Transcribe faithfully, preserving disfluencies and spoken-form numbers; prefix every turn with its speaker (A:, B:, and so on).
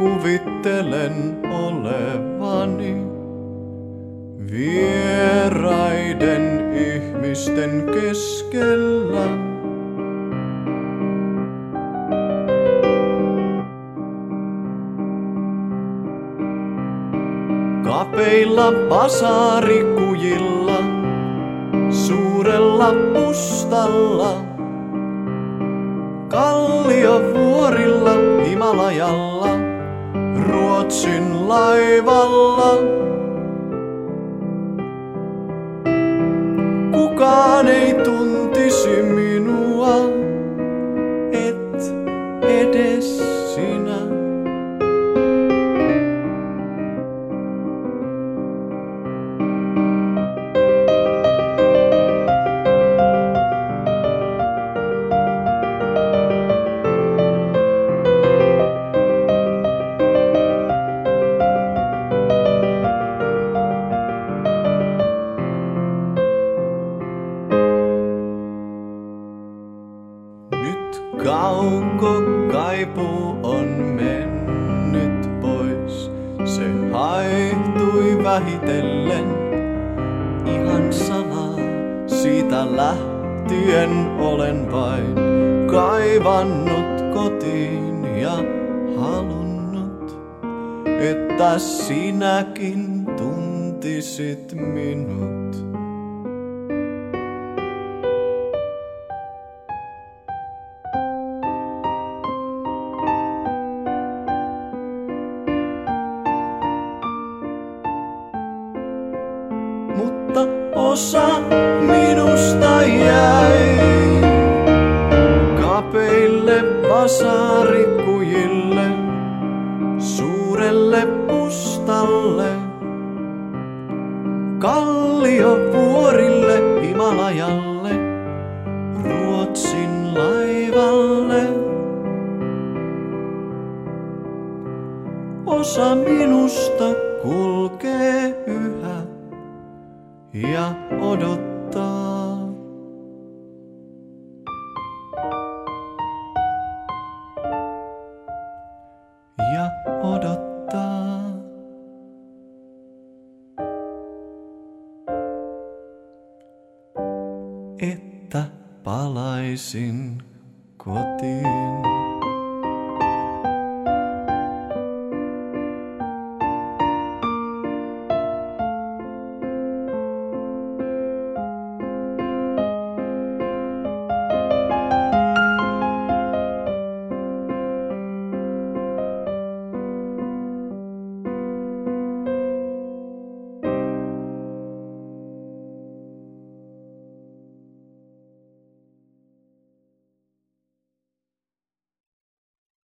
A: kuvittelen olevani vieraiden ihmisten keskellä. Kapeilla basaarikujilla, suurella pustalla, kalliovuorilla, Himalajalla, Ruotsin laivalla. Kukaan ei tuntisi minua, et edes sinä. Kauko kaipuu on mennyt pois, se haihtui vähitellen ihan salaa. Siitä lähtien olen vain kaivannut kotiin ja halunnut, että sinäkin tuntisit minut. Mutta osa minusta jäi kapeille basaarikujille, suurelle pustalle, kalliovuorille, Himalajalle, Ruotsin laivalle. Osa minusta kulkee yhä ja odottaa. Ja odottaa. Että palaisin kotiin.